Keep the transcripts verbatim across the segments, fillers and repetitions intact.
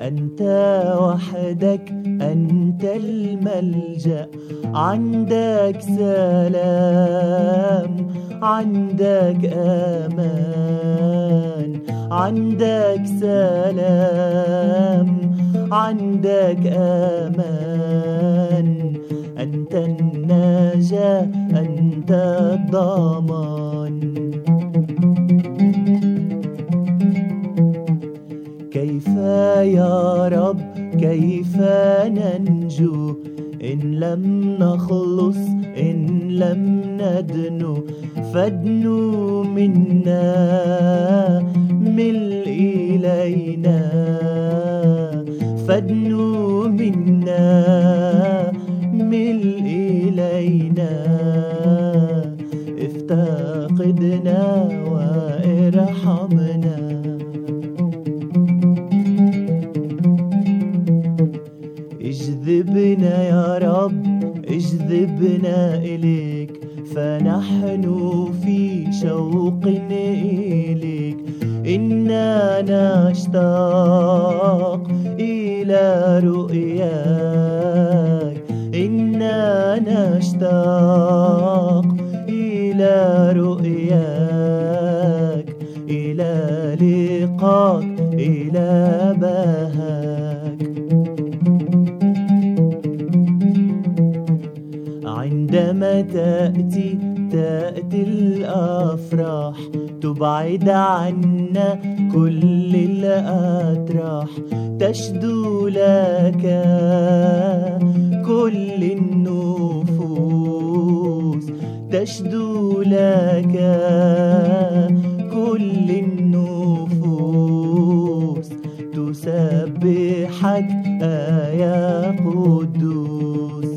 أنت وحدك أنت الملجأ، عندك سلام، عندك أمان، عندك سلام، عندك أمان. أنت النجاة أنت الضمان. كيف يا رب كيف ننجو إن لم نخلص إن لم ندنو؟ فادنو منا مل إلينا، فادنو منا مل إلينا. افتقدنا وارحمنا. اجذبنا يا رب اجذبنا إليك، فنحن في شوق إليك. إنا نشتاق إلى رؤياك، إنا نشتاق إلى رؤياك، إلى لقاك، إلى بهاك. عندما تأتي تأتي الأفراح، تبعد عنا كل الأتراح. تشدو لك كل النفوس، تشدو لك كل النفوس. تسبحك يا قدوس.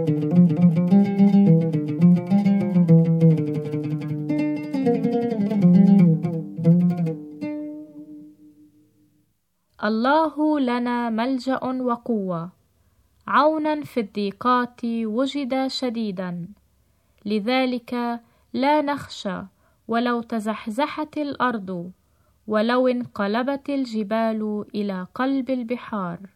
الله لنا ملجأ وقوة، عونا في الضيقات وجد شديدا. لذلك لا نخشى ولو تزحزحت الأرض، ولو انقلبت الجبال إلى قلب البحار.